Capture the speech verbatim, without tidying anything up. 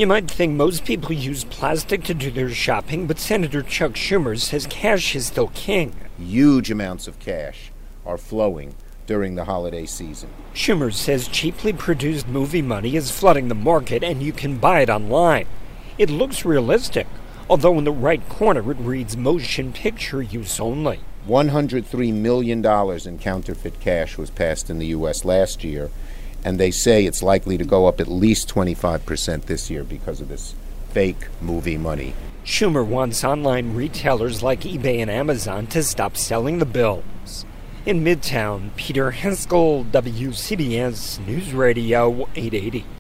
You might think most people use plastic to do their shopping, but Senator Chuck Schumer says cash is still king. Huge amounts of cash are flowing during the holiday season. Schumer says cheaply produced movie money is flooding the market and you can buy it online. It looks realistic, although in the right corner it reads motion picture use only. one hundred three million dollars in counterfeit cash was passed in the U S last year, and they say it's likely to go up at least twenty-five percent this year because of this fake movie money. Schumer wants online retailers like eBay and Amazon to stop selling the bills. In Midtown, Peter Henskell, W C B S News Radio eight eighty.